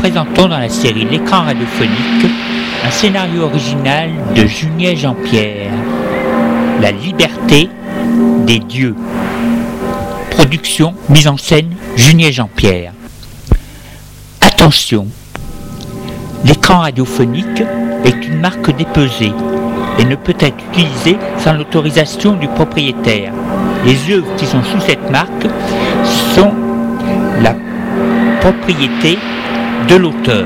présentons dans la série L'écran radiophonique un scénario original de Junier Jean-Pierre, La liberté des dieux. Production, mise en scène, Junier Jean-Pierre. Attention, l'écran radiophonique est une marque dépesée et ne peut être utilisé sans l'autorisation du propriétaire. Les œuvres qui sont sous cette marque sont la propriété de l'auteur.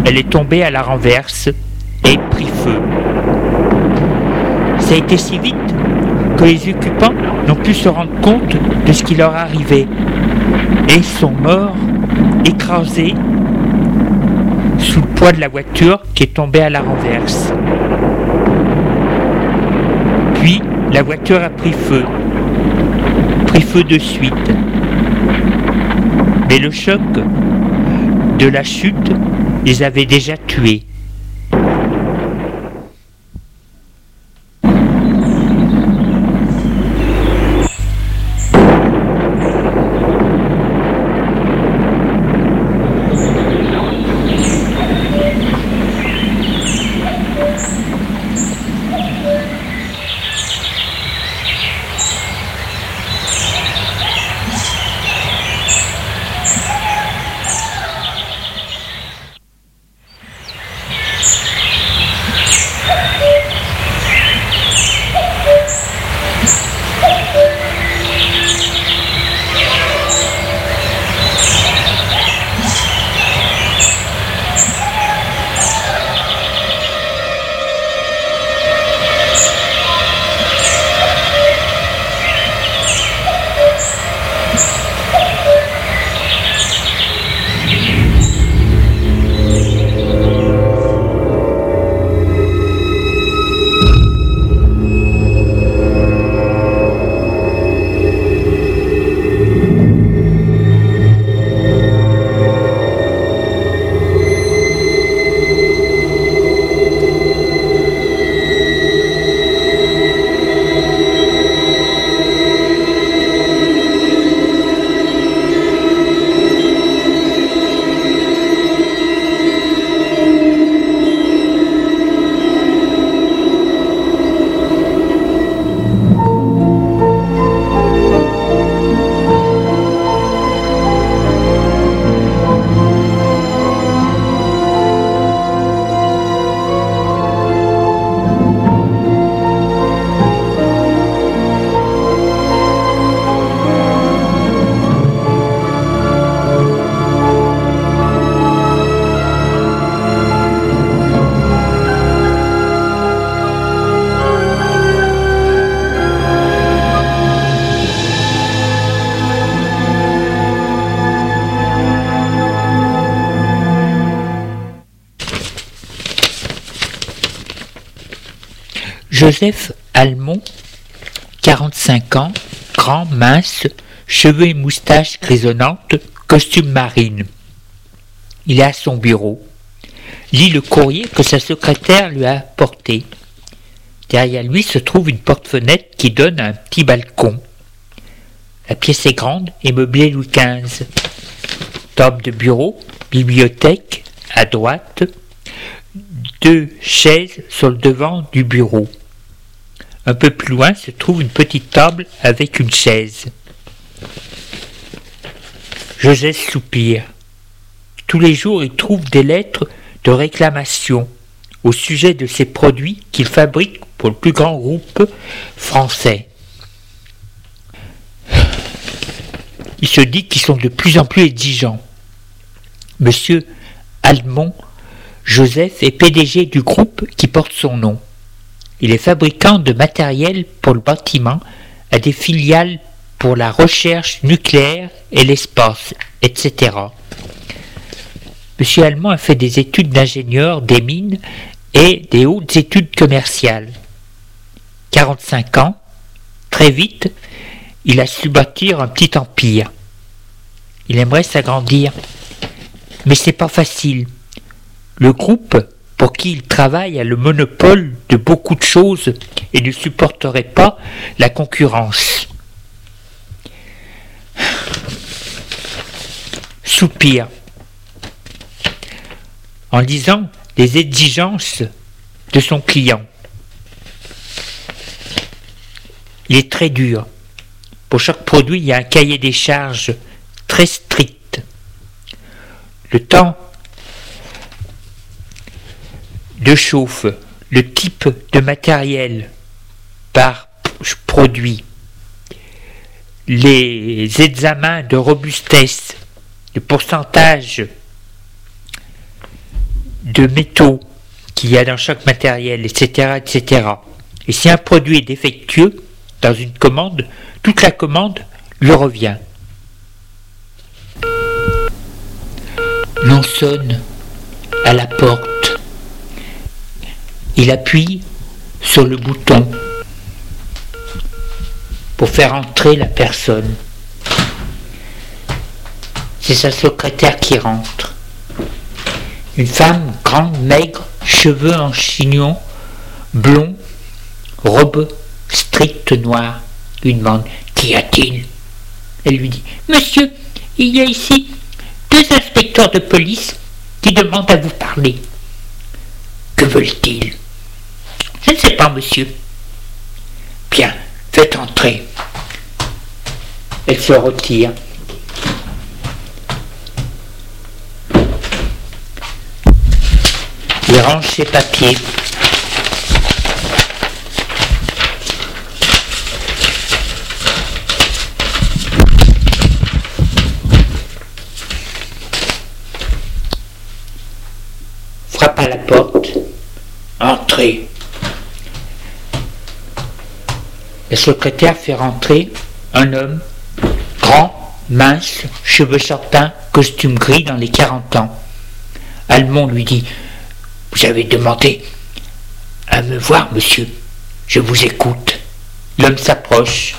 elle est tombée à la renverse et prit feu. Ça a été si vite que les occupants n'ont pu se rendre compte de ce qui leur arrivait et sont morts, écrasés sous le poids de la voiture qui est tombée à la renverse. Puis la voiture a pris feu de suite. Mais le choc de la chute les avait déjà tués. Joseph Almond, 45 ans, grand, mince, cheveux et moustaches grisonnantes, costume marine. Il est à son bureau, lit le courrier que sa secrétaire lui a apporté. Derrière lui se trouve une porte-fenêtre qui donne à un petit balcon. La pièce est grande et meublée Louis XV. Table de bureau, bibliothèque, à droite, 2 chaises sur le devant du bureau. Un peu plus loin se trouve une petite table avec une chaise. Joseph soupire. Tous les jours, il trouve des lettres de réclamation au sujet de ces produits qu'il fabrique pour le plus grand groupe français. Il se dit qu'ils sont de plus en plus exigeants. Monsieur Almond Joseph est PDG du groupe qui porte son nom. Il est fabricant de matériel pour le bâtiment, à des filiales pour la recherche nucléaire et l'espace, etc. M. Almond a fait des études d'ingénieur des mines et des hautes études commerciales. 45 ans, très vite, il a su bâtir un petit empire. Il aimerait s'agrandir, mais c'est pas facile. Le groupe pour qui il travaille a le monopole de beaucoup de choses et ne supporterait pas la concurrence. Soupire en lisant les exigences de son client. Il est très dur. Pour chaque produit, il y a un cahier des charges très strict. Le temps de chauffe, le type de matériel par produit, les examens de robustesse, le pourcentage de métaux qu'il y a dans chaque matériel, etc., etc. Et si un produit est défectueux dans une commande, toute la commande lui revient. L'on sonne à la porte. Il appuie sur le bouton pour faire entrer la personne. C'est sa secrétaire qui rentre. Une femme grande, maigre, cheveux en chignon, blond, robe stricte noire, lui demande « Qu'y a-t-il » Elle lui dit « Monsieur, il y a ici 2 inspecteurs de police qui demandent à vous parler. » « Que veulent-ils » ?»« Je ne sais pas, monsieur. » »« Bien, faites entrer. » Elle se retire. Il range ses papiers. Frappe à la porte. Entrez. La secrétaire fait rentrer un homme grand, mince, cheveux châtains, costume gris dans les 40 ans. Almond lui dit « Vous avez demandé à me voir, monsieur. Je vous écoute. » L'homme s'approche.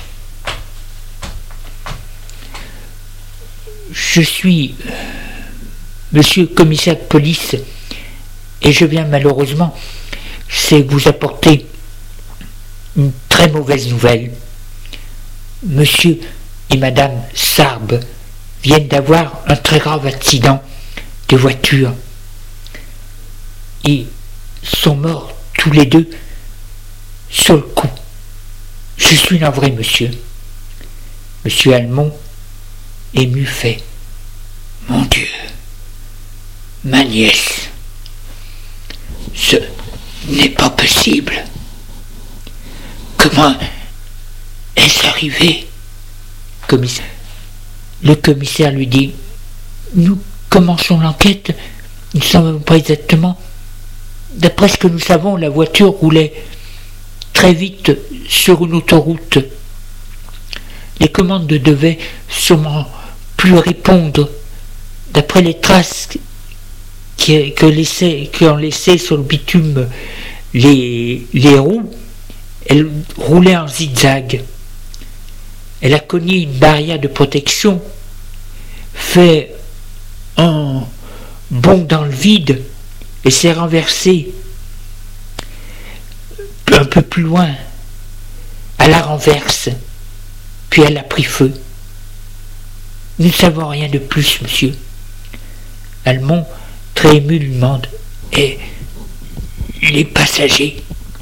« Je suis monsieur le commissaire de police et je viens malheureusement vous apporter une très mauvaise nouvelle. Monsieur et madame Sarbe viennent d'avoir un très grave accident de voiture. Ils sont morts tous les deux sur le coup. Je suis navré, monsieur. » Monsieur Almond, ému, fait « Mon Dieu, ma nièce, ce n'est pas possible. Comment est-ce arrivé ?» Le commissaire lui dit « Nous commençons l'enquête, nous ne savons pas exactement. D'après ce que nous savons, la voiture roulait très vite sur une autoroute. Les commandes devaient sûrement plus répondre. D'après les traces qui ont laissé sur le bitume les roues, elle roulait en zigzag. Elle a cogné une barrière de protection, fait un bond dans le vide et s'est renversée un peu plus loin, à la renverse, puis elle a pris feu. Nous ne savons rien de plus, monsieur. » Almond, très ému, lui demande « Et les passagers ?»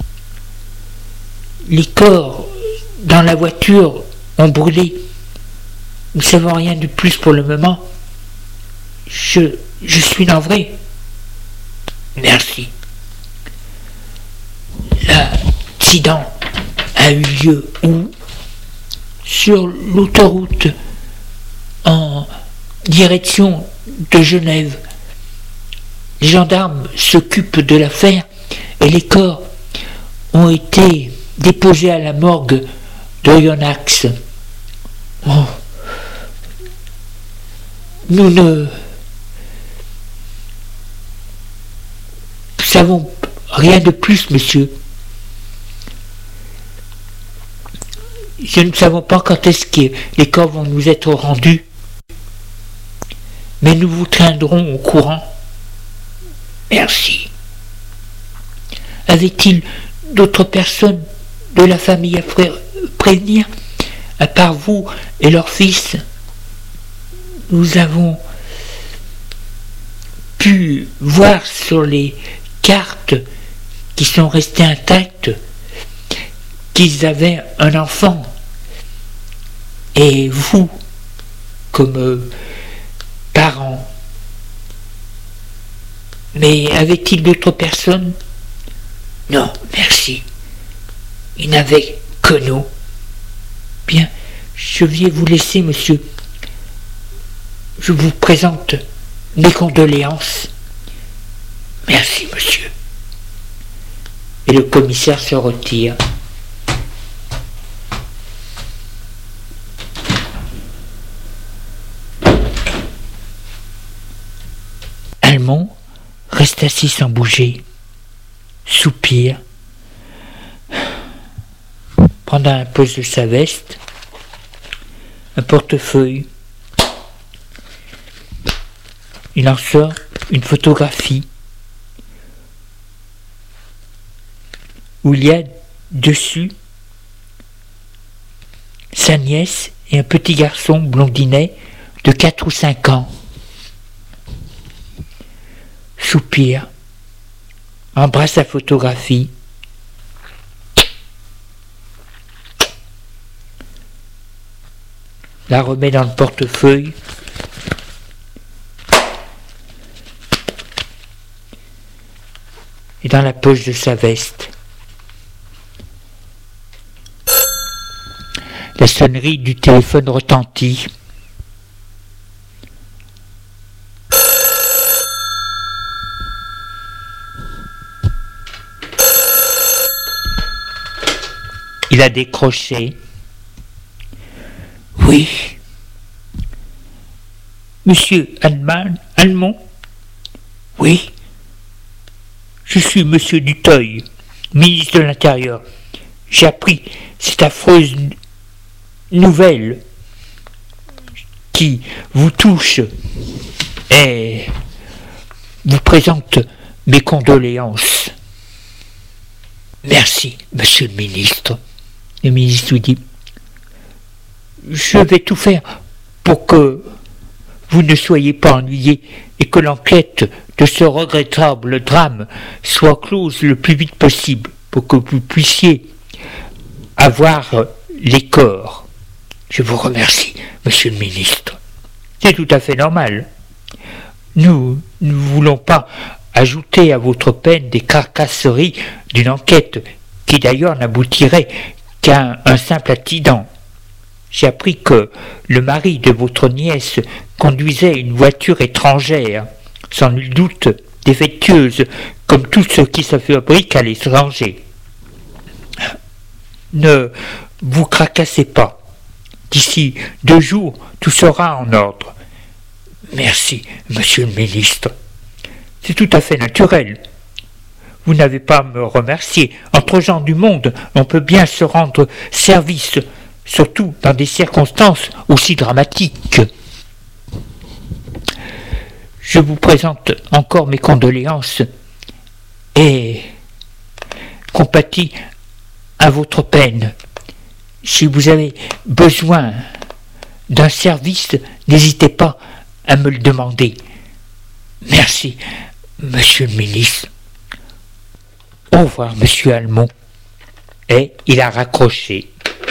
Les corps dans la voiture ont brûlé. Nous ne savons rien de plus pour le moment. Je suis navré. Merci. L'accident a eu lieu où? Sur l'autoroute en direction de Genève. Les gendarmes s'occupent de l'affaire et les corps ont été déposés à la morgue d'Oyonnax. Oh. Nous ne savons rien de plus, monsieur. Nous ne savons pas quand est-ce que les corps vont nous être rendus, mais nous vous tiendrons au courant. Merci. Avait-il d'autres personnes de la famille à prévenir, à part vous et leur fils? Nous avons pu voir sur les cartes qui sont restées intactes qu'ils avaient un enfant. Et vous, comme parents, mais avait-il d'autres personnes? Non, merci. Il n'avait que nous. Bien, je vais vous laisser, monsieur. Je vous présente mes condoléances. Merci. Merci, monsieur. Et le commissaire se retire. Almond reste assis sans bouger, soupire, prend dans la poche de sa veste un portefeuille. Il en sort une photographie où il y a dessus sa nièce et un petit garçon blondinet de 4 ou 5 ans. Soupire, embrasse la photographie, la remet dans le portefeuille et dans la poche de sa veste. La sonnerie du téléphone retentit. Il a décroché. Oui. Monsieur Almond? Oui. Je suis monsieur Duteuil, ministre de l'Intérieur. J'ai appris cette affreuse nouvelle qui vous touche et vous présente mes condoléances. Merci, monsieur le ministre. Le ministre lui dit: je vais tout faire pour que vous ne soyez pas ennuyés et que l'enquête de ce regrettable drame soit close le plus vite possible pour que vous puissiez avoir les corps. Je vous remercie, monsieur le ministre. C'est tout à fait normal. Nous ne voulons pas ajouter à votre peine des carcasseries d'une enquête qui d'ailleurs n'aboutirait qu'à un simple accident. J'ai appris que le mari de votre nièce conduisait une voiture étrangère, sans nul doute défectueuse, comme tout ce qui se fabrique à l'étranger. Ne vous tracassez pas. D'ici 2 jours, tout sera en ordre. Merci, monsieur le ministre. C'est tout à fait naturel. Vous n'avez pas à me remercier. Entre gens du monde, on peut bien se rendre service, surtout dans des circonstances aussi dramatiques. Je vous présente encore mes condoléances et compatis à votre peine. Si vous avez besoin d'un service, n'hésitez pas à me le demander. Merci, monsieur le ministre. Au revoir, monsieur Almond. Et il a raccroché.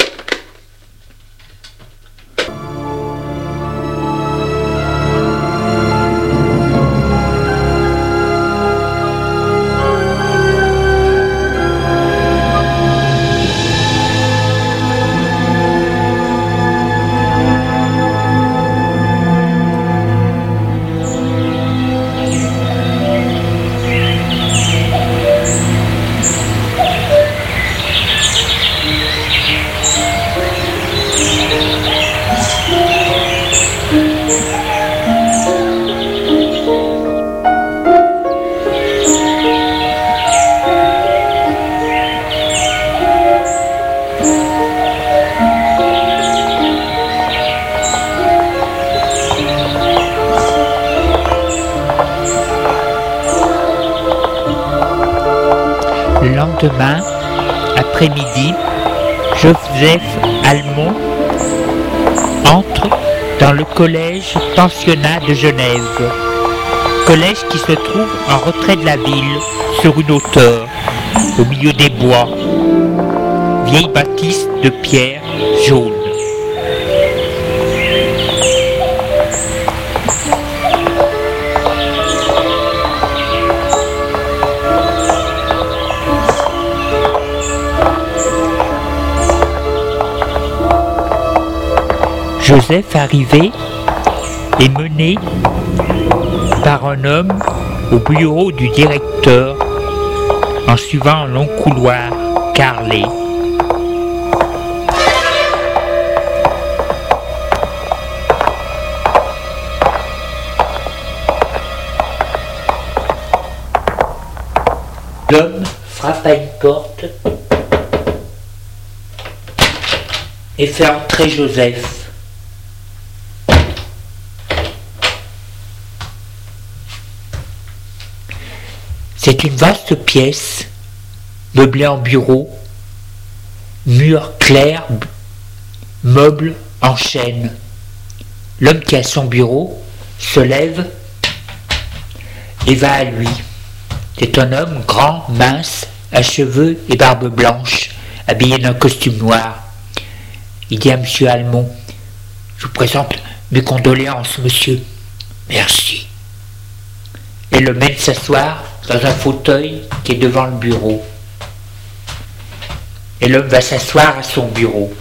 Le lendemain, après-midi, Joseph Almond entre dans le collège pensionnat de Genève. Collège qui se trouve en retrait de la ville, sur une hauteur, au milieu des bois. Vieille bâtisse de pierre jaune. Joseph arrivé est mené par un homme au bureau du directeur en suivant un long couloir carrelé. L'homme frappe à une porte et fait entrer Joseph. C'est une vaste pièce, meublée en bureau, murs clairs, meubles en chêne. L'homme qui est à son bureau se lève et va à lui. C'est un homme grand, mince, à cheveux et barbe blanche, habillé d'un costume noir. Il dit à M. Almont: « Je vous présente mes condoléances, monsieur. » « Merci. » Et le mène s'asseoir dans un fauteuil qui est devant le bureau. Et l'homme va s'asseoir à son bureau.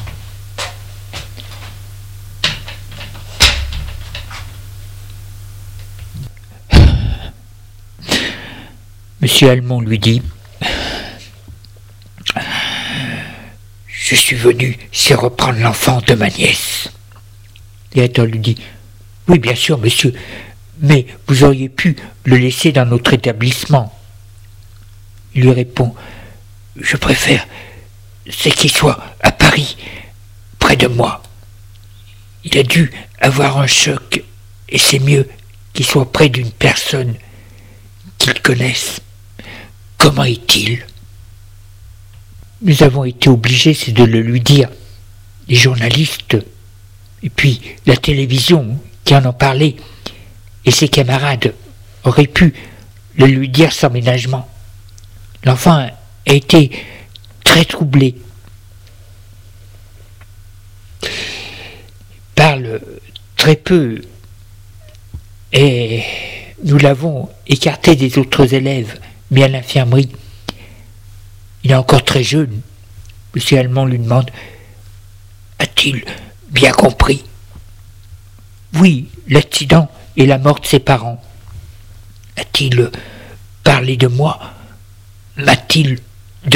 Monsieur Almont lui dit: « Je suis venu ici reprendre l'enfant de ma nièce. » Le directeur lui dit: « Oui, bien sûr, monsieur, mais vous auriez pu le laisser dans notre établissement. » Il lui répond: « Je préfère, c'est qu'il soit à Paris, près de moi. Il a dû avoir un choc, et c'est mieux qu'il soit près d'une personne qu'il connaisse. Comment est-il ?» Nous avons été obligés, c'est de le lui dire. Les journalistes, et puis la télévision qui en ont parlé, et ses camarades auraient pu le lui dire sans ménagement. L'enfant a été très troublé. Il parle très peu et nous l'avons écarté des autres élèves, mis à l'infirmerie. Il est encore très jeune. M. Almont lui demande: « A-t-il bien compris ? » « Oui, l'accident et la mort de ses parents. » « A-t-il parlé de moi ? M'a-t-il demandé ?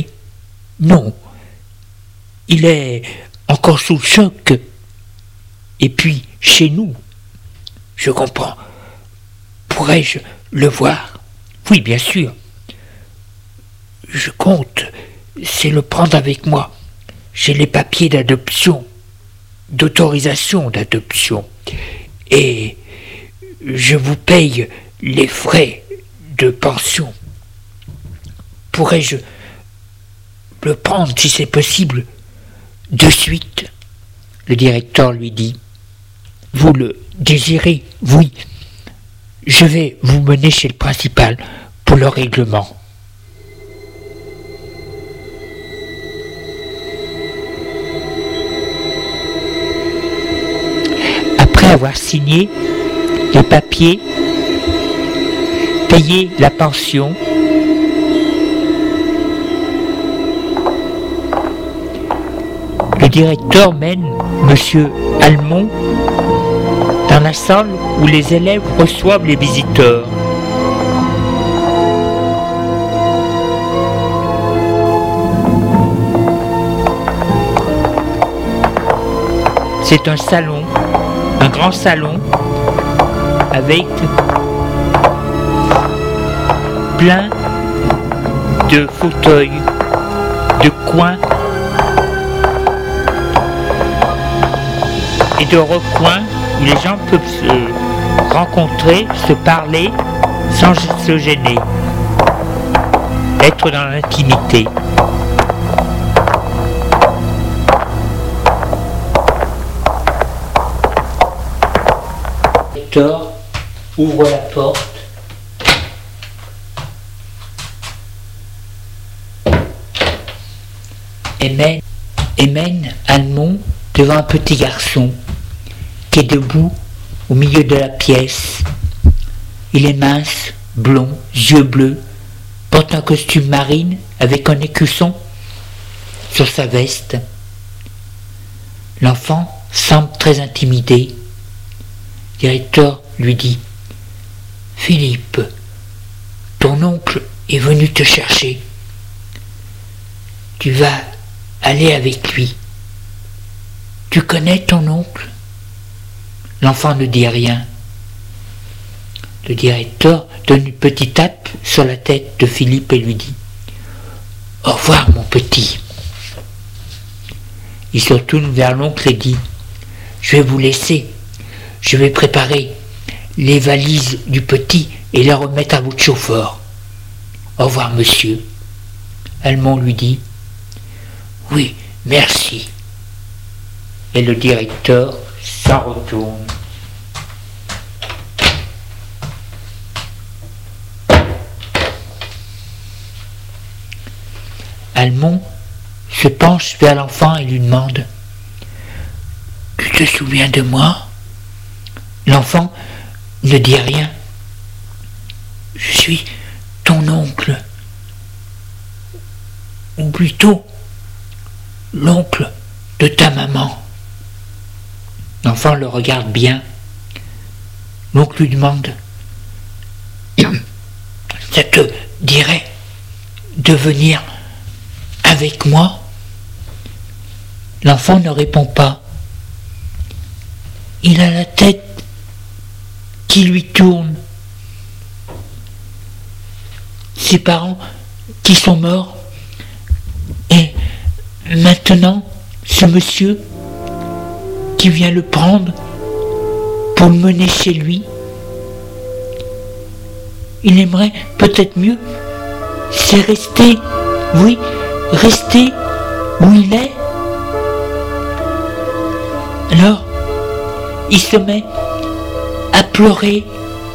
Non. Il est encore sous le choc. Et puis, chez nous. Je comprends. Pourrais-je le voir ? Oui, bien sûr. Je compte, c'est le prendre avec moi. J'ai les papiers d'adoption, d'autorisation d'adoption. Et je vous paye les frais de pension. Pourrais-je le prendre, si c'est possible, de suite ? Le directeur lui dit: « Vous le désirez ? Oui. Je vais vous mener chez le principal pour le règlement. » Après avoir signé les papiers, payé la pension, le directeur mène M. Almont dans la salle où les élèves reçoivent les visiteurs. C'est un salon, un grand salon avec plein de fauteuils, de coins et de recoins où les gens peuvent se rencontrer, se parler sans se gêner, être dans l'intimité. Le directeur ouvre la porte et mène Almont devant un petit garçon qui est debout au milieu de la pièce. Il est mince, blond, yeux bleus, porte un costume marine avec un écusson sur sa veste. L'enfant semble très intimidé. Le directeur lui dit: « Philippe, ton oncle est venu te chercher. Tu vas aller avec lui. Tu connais ton oncle ? L'enfant ne dit rien. Le directeur donne une petite tape sur la tête de Philippe et lui dit « Au revoir, mon petit ». Il se retourne vers l'oncle et dit « Je vais vous laisser. Je vais préparer les valises du petit et les remettre à votre chauffeur. Au revoir, monsieur. » Almond lui dit « Oui, merci. » Et le directeur s'en retourne. Almond se penche vers l'enfant et lui demande « Tu te souviens de moi ?» L'enfant ne dit rien. « Je suis ton oncle. Ou plutôt, l'oncle de ta maman. » L'enfant le regarde bien. L'oncle lui demande « Ça te dirait de venir avec moi ?» L'enfant ne répond pas. Il a la tête qui lui tourne. Ses parents qui sont morts. Et maintenant, ce monsieur qui vient le prendre pour le mener chez lui. Il aimerait peut-être mieux, c'est rester, oui, rester où il est. Alors, il se met à pleurer.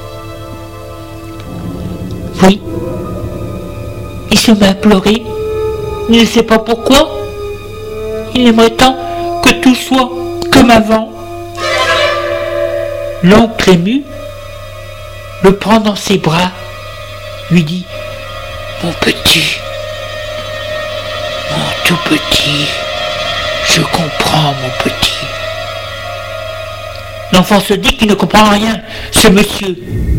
Oui, il se met à pleurer. Il ne sait pas pourquoi. Il aimerait tant que tout soit comme avant. L'oncle ému le prend dans ses bras, lui dit « Mon petit, mon tout petit, je comprends mon petit. » L'enfant se dit qu'il ne comprend rien, ce monsieur.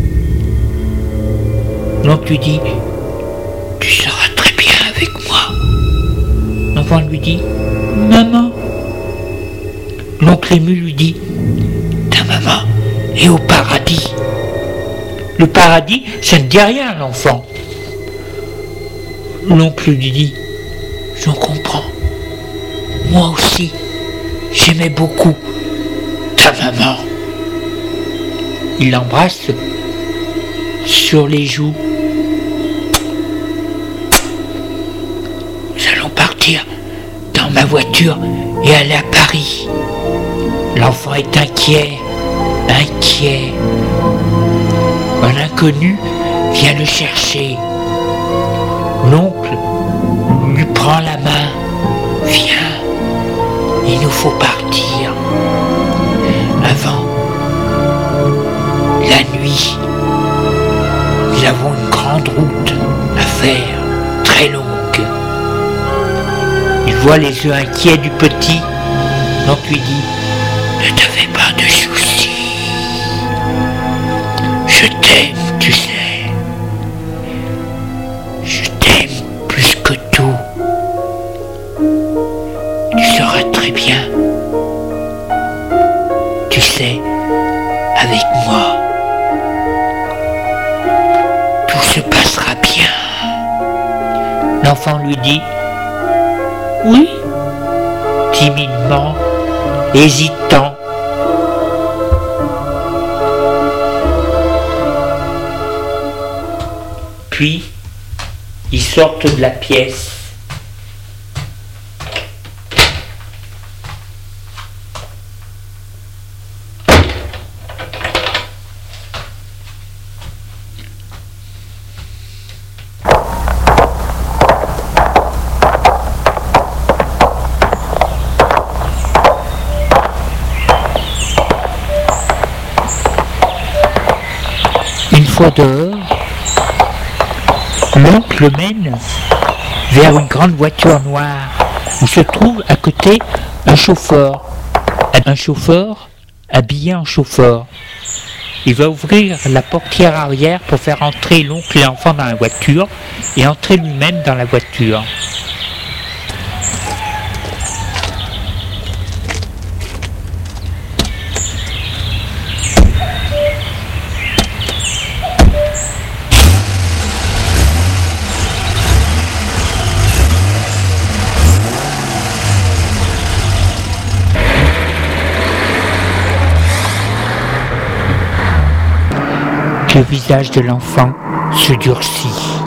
L'oncle lui dit « Tu seras très bien avec moi. » L'enfant lui dit « Maman. » L'oncle ému lui dit « Ta maman est au paradis. » Le paradis, ça ne dit rien à l'enfant. L'oncle lui dit « J'en comprends. Moi aussi, j'aimais beaucoup ta maman. » Il l'embrasse sur les joues. Nous allons partir dans ma voiture et aller à Paris. L'enfant est inquiet. Un inconnu vient le chercher. L'oncle lui prend la main. Viens, il nous faut partir. Avant la nuit, nous avons une grande route à faire, très longue. Il voit les yeux inquiets du petit, donc lui dit « Ne te fais pas de soucis. Je t'aime, tu sais. Je t'aime plus que tout. Tu seras très bien. Tu sais, avec moi, tout se passera bien. » L'enfant lui dit « Oui ?» timidement, hésitant. Puis, ils sortent de la pièce. Une fois dehors, l'oncle le mène vers une grande voiture noire où se trouve à côté un chauffeur habillé en chauffeur. Il va ouvrir la portière arrière pour faire entrer l'oncle et l'enfant dans la voiture et entrer lui-même dans la voiture. Le visage de l'enfant se durcit.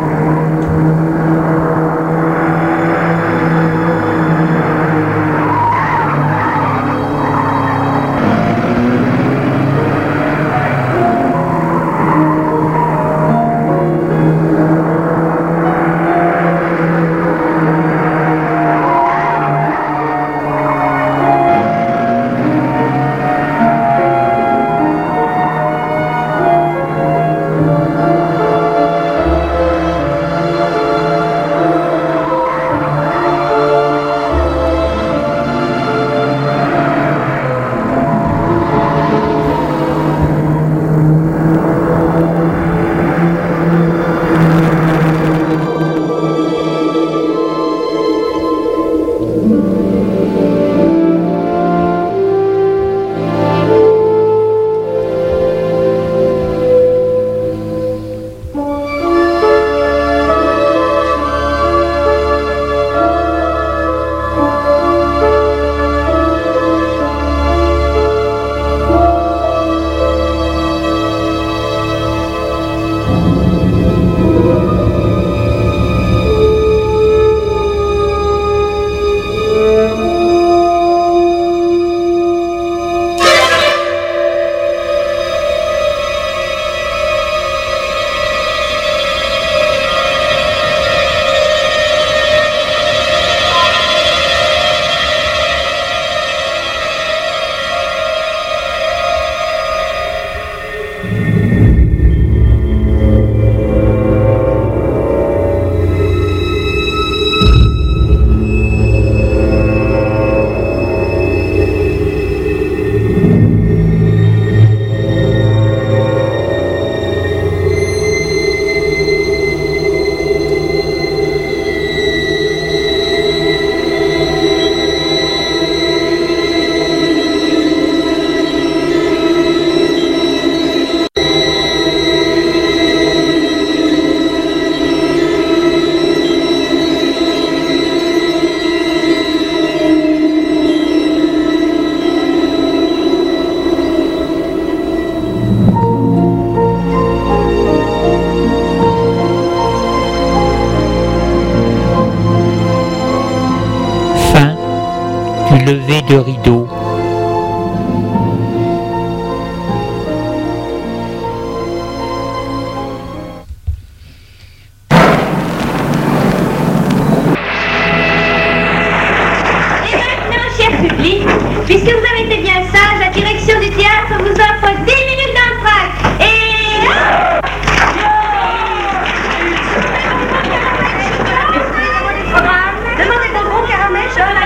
Lever de rideau. Et maintenant, cher public, puisque vous avez été bien sage, la direction du théâtre vous offre 10 minutes d'entracte. Et... demandez un gros caramel, chocolat.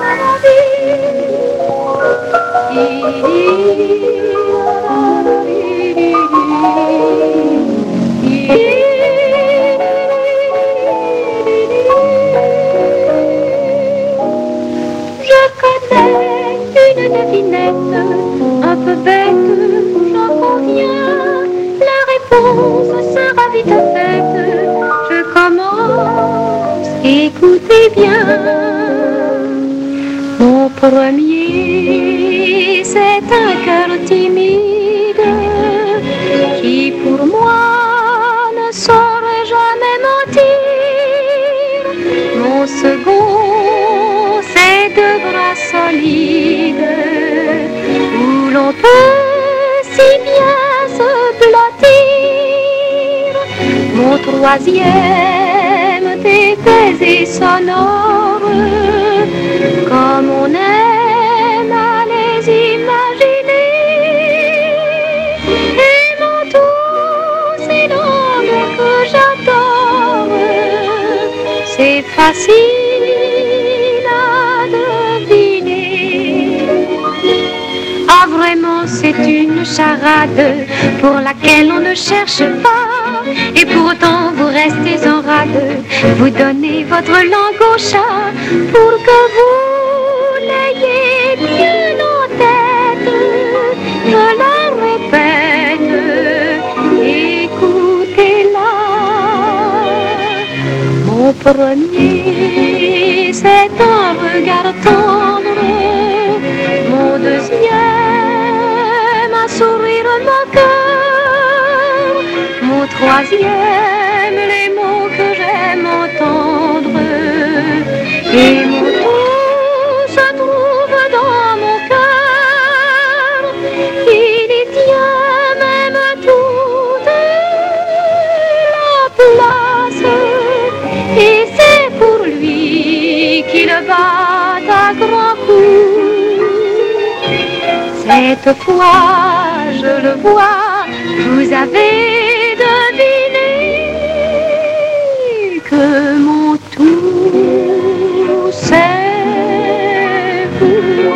Je connais une devinette, un peu bête, j'en conviens. La réponse sera vite faite. Je commence, écoutez bien. Mon premier, c'est un cœur timide qui pour moi ne saurait jamais mentir. Mon second, c'est deux bras solides où l'on peut si bien se blottir. Mon troisième, des baisers sonores comme on aime à les imaginer. Et mon tout, c'est l'angle que j'adore. C'est facile à deviner. Ah, vraiment, c'est une charade pour laquelle on ne cherche pas. Et pour autant vous restez en rade, vous donnez votre langue au chat pour que vous l'ayez bien en tête. Je la répète, écoutez-la. Mon premier, c'est un regard tendre. Mon deuxième, un sourire moqueur. Mon troisième, les mots que j'aime entendre. Et mon tout se trouve dans mon cœur. Il y tient même toute la place. Et c'est pour lui qu'il bat à grands coups. Cette fois, je le vois, vous avez deviné que mon tout, c'est vous.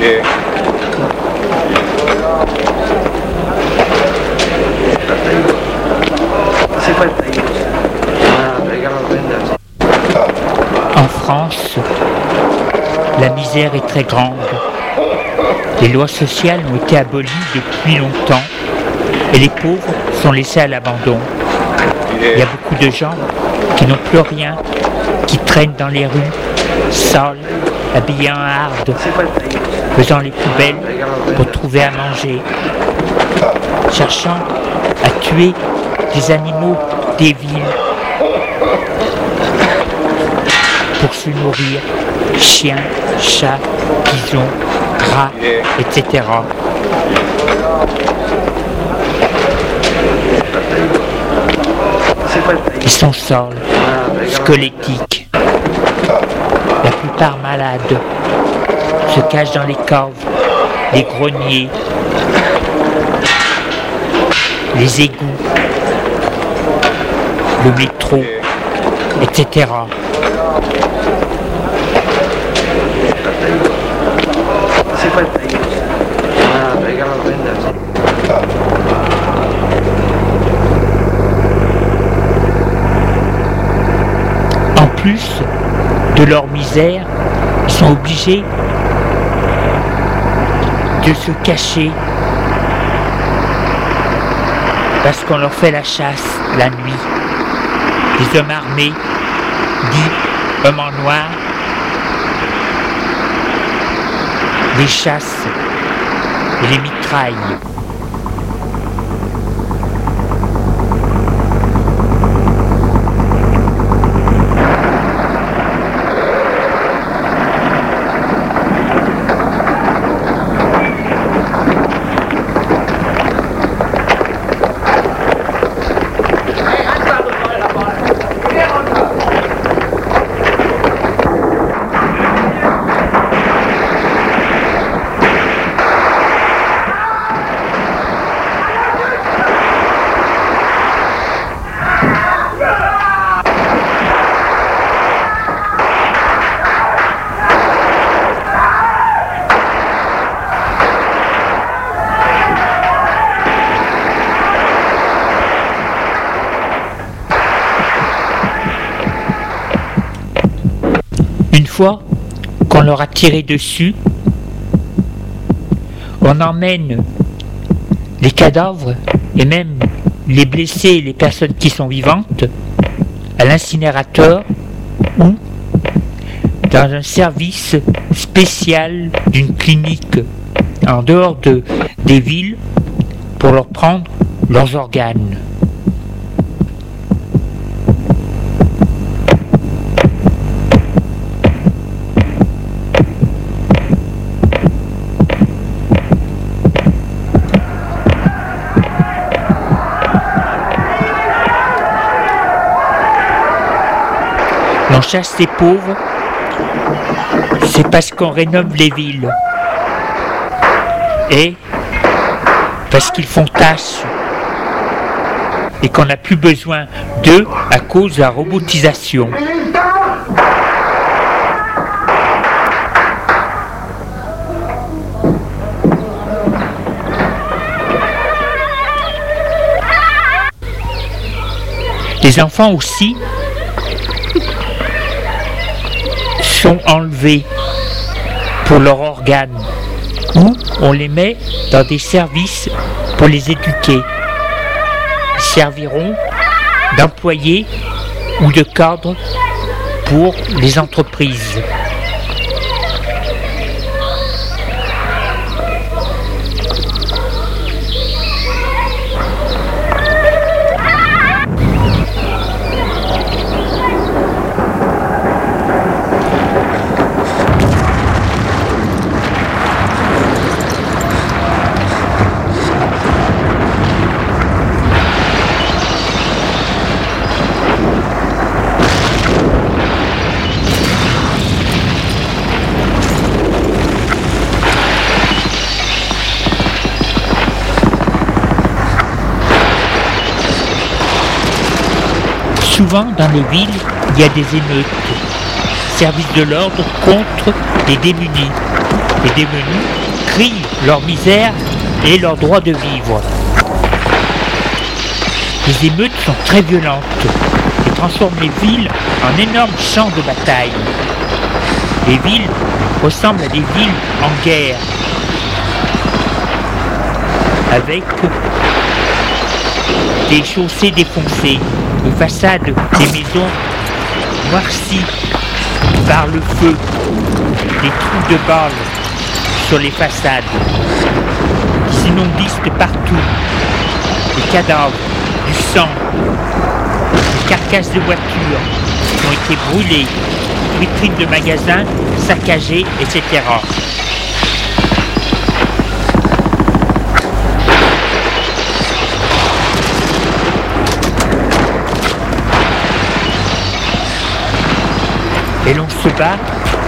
En France, la misère est très grande. Les lois sociales ont été abolies depuis longtemps et les pauvres sont laissés à l'abandon. Il y a beaucoup de gens qui n'ont plus rien, qui traînent dans les rues, sales, habillés en harde, faisant les poubelles pour trouver à manger, cherchant à tuer des animaux des villes pour se nourrir, chiens, chats, pigeons, rats, etc. Ils sont sales, squelettiques, la plupart malades, se cachent dans les caves, les greniers, les égouts, le métro, etc. En plus de leur misère, ils sont obligés de se cacher parce qu'on leur fait la chasse la nuit. Des hommes armés, dits hommes en noir, les chassent et les mitraillent. Une fois qu'on leur a tiré dessus, on emmène les cadavres et même les blessés et les personnes qui sont vivantes à l'incinérateur ou dans un service spécial d'une clinique en dehors des villes pour leur prendre leurs organes. On chasse les pauvres, c'est parce qu'on rénove les villes et parce qu'ils font tâche et qu'on n'a plus besoin d'eux à cause de la robotisation. Les enfants aussi sont enlevés pour leurs organes ou on les met dans des services pour les éduquer. Ils serviront d'employés ou de cadres pour les entreprises. Souvent, dans les villes, il y a des émeutes, services de l'ordre contre les démunis. et démunis crient leur misère et leur droit de vivre. Les émeutes sont très violentes et transforment les villes en énormes champs de bataille. Les villes ressemblent à des villes en guerre, avec des chaussées défoncées, les façades des maisons noircies par le feu, des trous de balles sur les façades, qui s'inondissent de partout, des cadavres, du sang, des carcasses de voitures qui ont été brûlées, vitrines de magasins saccagées, etc. Et l'on se bat,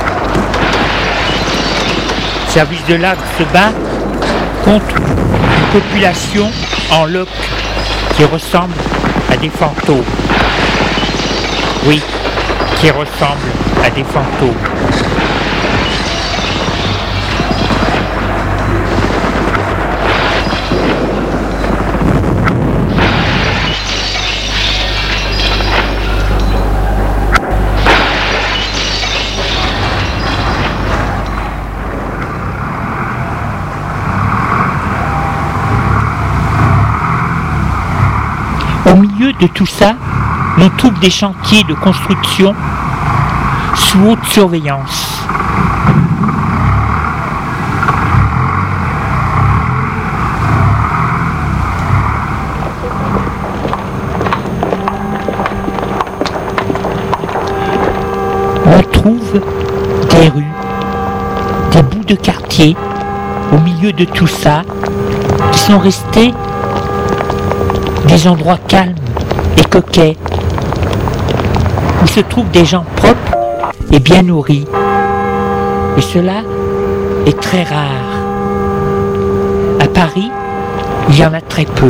le service de l'ordre se bat contre une population en loques qui ressemble à des fantômes. Oui, qui ressemble à des fantômes. Au milieu de tout ça, on trouve des chantiers de construction sous haute surveillance. On trouve des rues, des bouts de quartier au milieu de tout ça qui sont restés des endroits calmes et coquets où se trouvent des gens propres et bien nourris. Et cela est très rare. À Paris, il y en a très peu.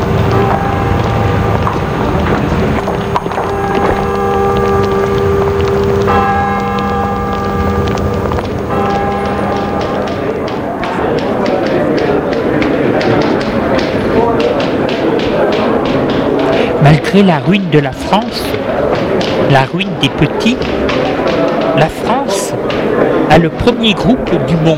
Malgré la ruine de la France, la ruine des petits, la France a le premier groupe du monde.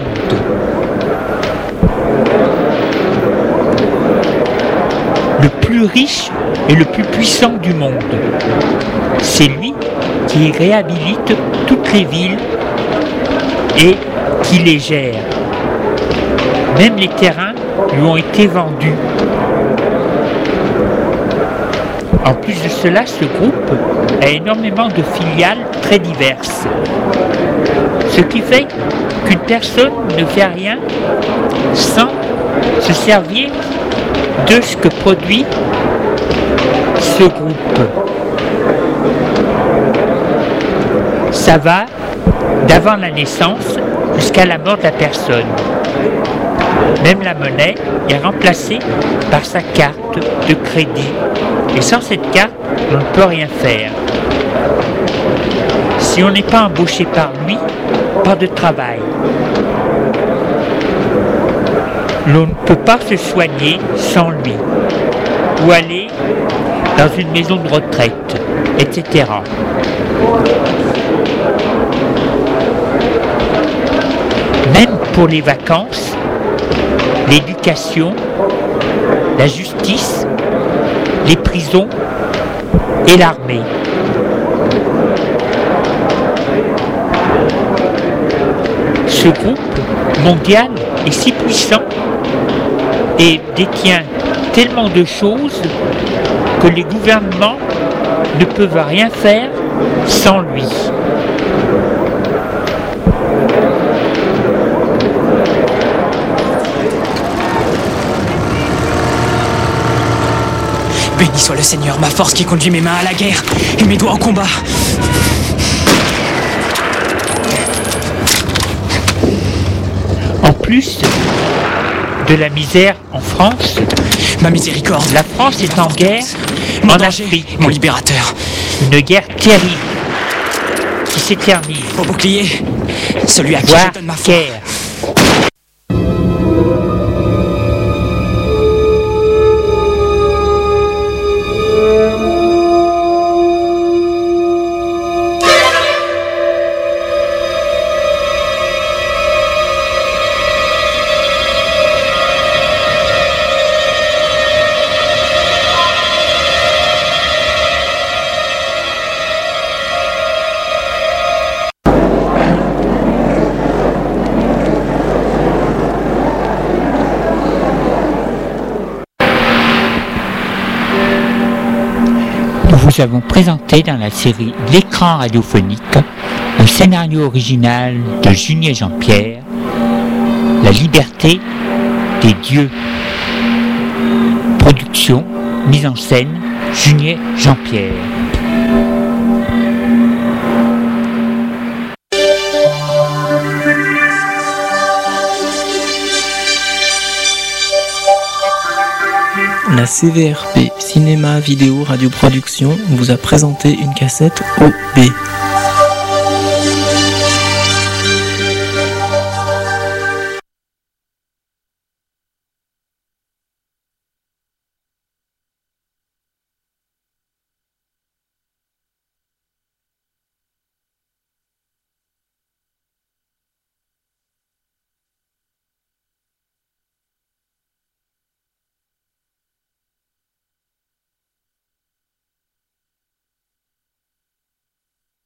Le plus riche et le plus puissant du monde. C'est lui qui réhabilite toutes les villes et qui les gère. Même les terrains lui ont été vendus. En plus de cela, ce groupe a énormément de filiales très diverses. Ce qui fait qu'une personne ne fait rien sans se servir de ce que produit ce groupe. Ça va d'avant la naissance jusqu'à la mort de la personne. Même la monnaie est remplacée par sa carte de crédit. Et sans cette carte, on ne peut rien faire. Si on n'est pas embauché par lui, pas de travail. L'on ne peut pas se soigner sans lui, ou aller dans une maison de retraite, etc. Même pour les vacances, l'éducation, la justice, les prisons et l'armée. Ce groupe mondial est si puissant et détient tellement de choses que les gouvernements ne peuvent rien faire sans lui. Béni soit le Seigneur, ma force qui conduit mes mains à la guerre et mes doigts au combat. En plus de la misère en France, ma miséricorde, la France est en guerre en Afrique. Mon libérateur. Une guerre terrible qui s'éternise. Au bouclier, celui à qui je donne ma foi. Nous avons présenté dans la série L'écran radiophonique un scénario original de Junier Jean-Pierre, La liberté des dieux. Production, mise en scène, Junier Jean-Pierre. La CVRP Cinéma Vidéo Radio Production vous a présenté une cassette OB.